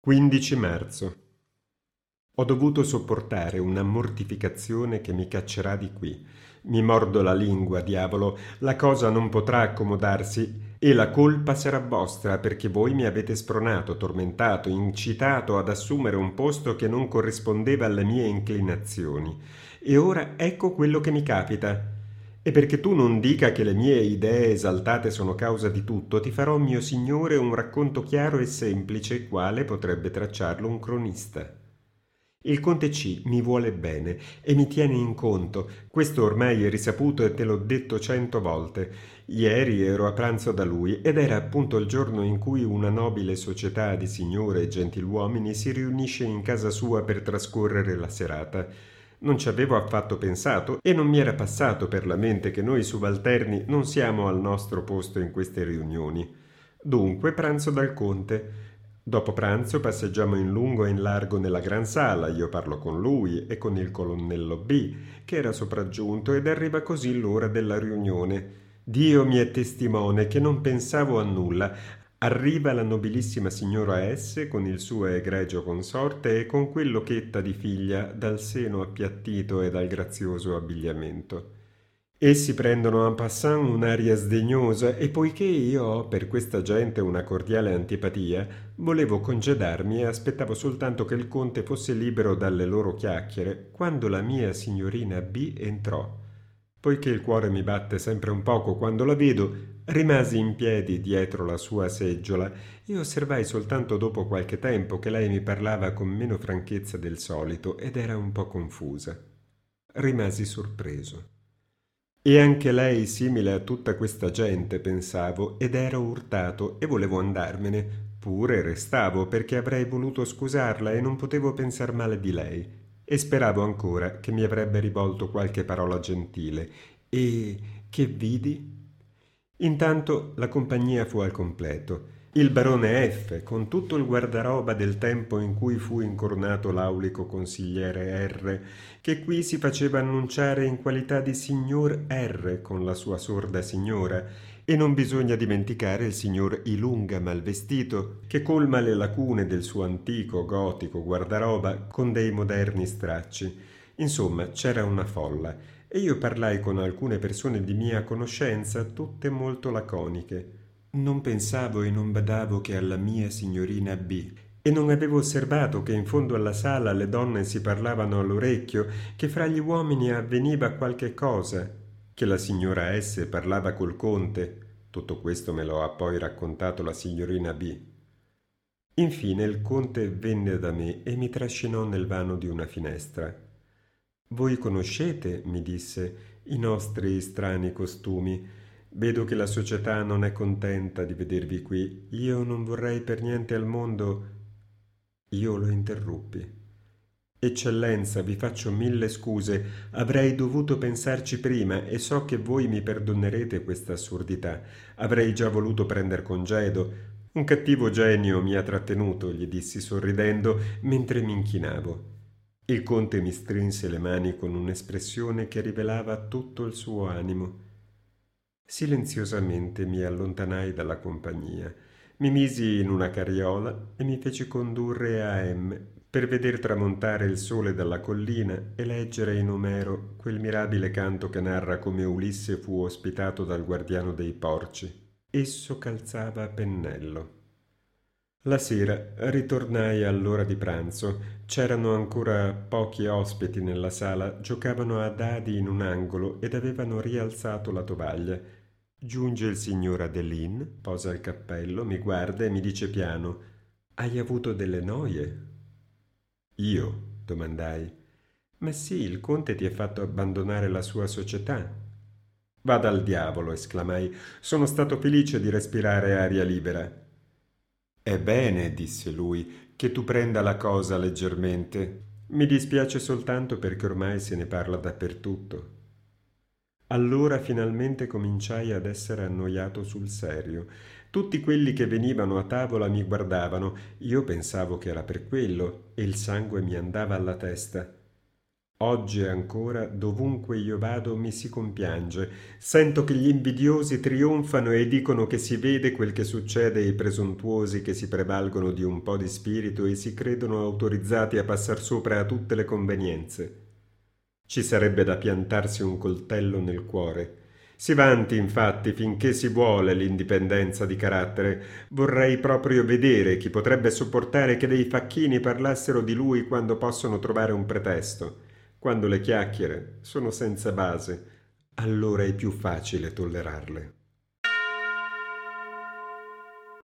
15 marzo. Ho dovuto sopportare una mortificazione che mi caccerà di qui. Mi mordo la lingua, diavolo, la cosa non potrà accomodarsi e la colpa sarà vostra perché voi mi avete spronato, tormentato, incitato ad assumere un posto che non corrispondeva alle mie inclinazioni. E ora ecco quello che mi capita. E perché tu non dica che le mie idee esaltate sono causa di tutto, ti farò, mio signore, un racconto chiaro e semplice, quale potrebbe tracciarlo un cronista. Il conte C mi vuole bene e mi tiene in conto. Questo ormai è risaputo e te l'ho detto 100 volte. Ieri ero a pranzo da lui ed era appunto il giorno in cui una nobile società di signore e gentiluomini si riunisce in casa sua per trascorrere la serata. Non ci avevo affatto pensato e non mi era passato per la mente che noi subalterni non siamo al nostro posto in queste riunioni. Dunque pranzo dal conte. Dopo pranzo passeggiamo in lungo e in largo nella gran sala, io parlo con lui e con il colonnello B, che era sopraggiunto, ed arriva così l'ora della riunione. Dio mi è testimone che non pensavo a nulla. Arriva la nobilissima signora S con il suo egregio consorte e con quell'occhetta di figlia dal seno appiattito e dal grazioso abbigliamento. Essi prendono en passant un'aria sdegnosa e poiché io ho per questa gente una cordiale antipatia, volevo congedarmi e aspettavo soltanto che il conte fosse libero dalle loro chiacchiere, quando la mia signorina B entrò. Poiché il cuore mi batte sempre un poco quando la vedo, rimasi in piedi dietro la sua seggiola e osservai soltanto dopo qualche tempo che lei mi parlava con meno franchezza del solito ed era un po' confusa. Rimasi sorpreso. E anche lei simile a tutta questa gente, pensavo, ed ero urtato e volevo andarmene. Pure restavo perché avrei voluto scusarla e non potevo pensar male di lei. E speravo ancora che mi avrebbe rivolto qualche parola gentile. E che vidi? Intanto la compagnia fu al completo. Il barone F, con tutto il guardaroba del tempo in cui fu incoronato l'aulico consigliere R, che qui si faceva annunciare in qualità di signor R con la sua sorda signora, e non bisogna dimenticare il signor Ilunga Malvestito, che colma le lacune del suo antico gotico guardaroba con dei moderni stracci. Insomma, c'era una folla e io parlai con alcune persone di mia conoscenza, tutte molto laconiche. Non pensavo e non badavo che alla mia signorina B, e non avevo osservato che in fondo alla sala le donne si parlavano all'orecchio, che fra gli uomini avveniva qualche cosa, che la signora S parlava col conte. Tutto questo me lo ha poi raccontato la signorina B. Infine il conte venne da me e mi trascinò nel vano di una finestra. Voi conoscete, mi disse, i nostri strani costumi. Vedo che la società non è contenta di vedervi qui. Io non vorrei per niente al mondo. Io lo interruppi. Eccellenza, vi faccio 1000 scuse. Avrei dovuto pensarci prima e so che voi mi perdonerete questa assurdità. Avrei già voluto prender congedo. Un cattivo genio mi ha trattenuto, gli dissi sorridendo, mentre mi inchinavo. Il conte mi strinse le mani con un'espressione che rivelava tutto il suo animo. Silenziosamente mi allontanai dalla compagnia. Mi misi in una carriola e mi feci condurre a M per veder tramontare il sole dalla collina e leggere in Omero quel mirabile canto che narra come Ulisse fu ospitato dal guardiano dei porci. Esso calzava a pennello. La sera ritornai all'ora di pranzo. C'erano ancora pochi ospiti nella sala, giocavano a dadi in un angolo ed avevano rialzato la tovaglia. Giunge il signor Adeline, posa il cappello, mi guarda e mi dice piano: «Hai avuto delle noie?» «Io?» domandai. «Ma sì, il conte ti ha fatto abbandonare la sua società». «Vada al diavolo!» esclamai. «Sono stato felice di respirare aria libera». «È bene», disse lui, «che tu prenda la cosa leggermente. Mi dispiace soltanto perché ormai se ne parla dappertutto». Allora finalmente cominciai ad essere annoiato sul serio. Tutti quelli che venivano a tavola mi guardavano, io pensavo che era per quello, e il sangue mi andava alla testa. Oggi ancora, dovunque io vado, mi si compiange. Sento che gli invidiosi trionfano e dicono che si vede quel che succede ai presuntuosi che si prevalgono di un po' di spirito e si credono autorizzati a passar sopra a tutte le convenienze. Ci sarebbe da piantarsi un coltello nel cuore. Si vanti, infatti, finché si vuole l'indipendenza di carattere. Vorrei proprio vedere chi potrebbe sopportare che dei facchini parlassero di lui quando possono trovare un pretesto. Quando le chiacchiere sono senza base, allora è più facile tollerarle.